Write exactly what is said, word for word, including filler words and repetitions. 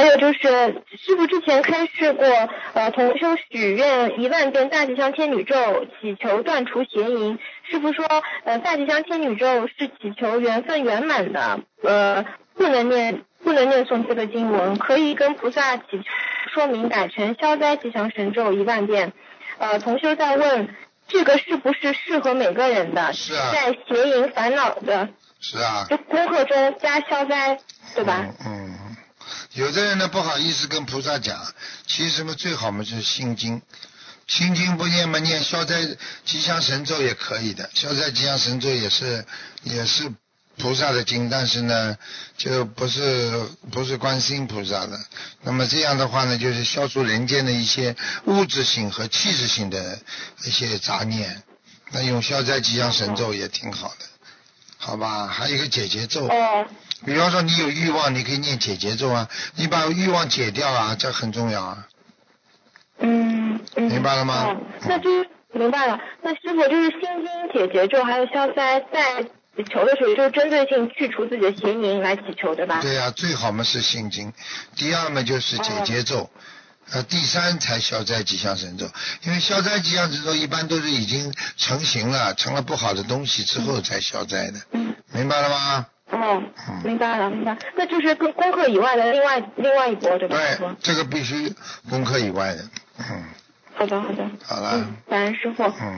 还有就是师父之前开示过，呃，同修许愿一万遍大吉祥天女咒，祈求断除邪淫。师父说，呃，大吉祥天女咒是祈求缘分圆满的，呃，不能念不能念诵这个经文，可以跟菩萨祈求说明改成消灾吉祥神咒一万遍。呃，同修在问，这个是不是适合每个人的？ 是啊， 在邪淫烦恼的是啊， 就功课中加消灾，对吧？ 嗯嗯，有的人呢不好意思跟菩萨讲，其实嘛最好嘛就是心经，心经不念嘛念消灾吉祥神咒也可以的，消灾吉祥神咒也是也是菩萨的经，但是呢就不是不是观世音菩萨的。那么这样的话呢，就是消除人间的一些物质性和气质性的一些杂念，那用消灾吉祥神咒也挺好的，好吧？还有一个解结咒， 哦， 比方说你有欲望，你可以念解结咒啊，你把欲望解掉啊，这很重要啊。 嗯嗯， 明白了吗？ 哦，那就是明白了。那师傅就是心经解结咒还有消灾，在祈求的时候就是针对性去除自己的邪淫来祈求，对吧？ 对呀、啊，最好嘛是心经，第二嘛就是解结咒，哦、呃，第三才消灾吉祥神咒。因为消灾吉祥神咒一般都是已经成型了，成了不好的东西之后才消灾的。 嗯， 明白了吗？ 哦，明白了，明白。那就是跟功课以外的另外另外一波，对吧？ 对，这个必须功课以外的。嗯。 好的，好的。 好了。 嗯，感恩师傅。 嗯。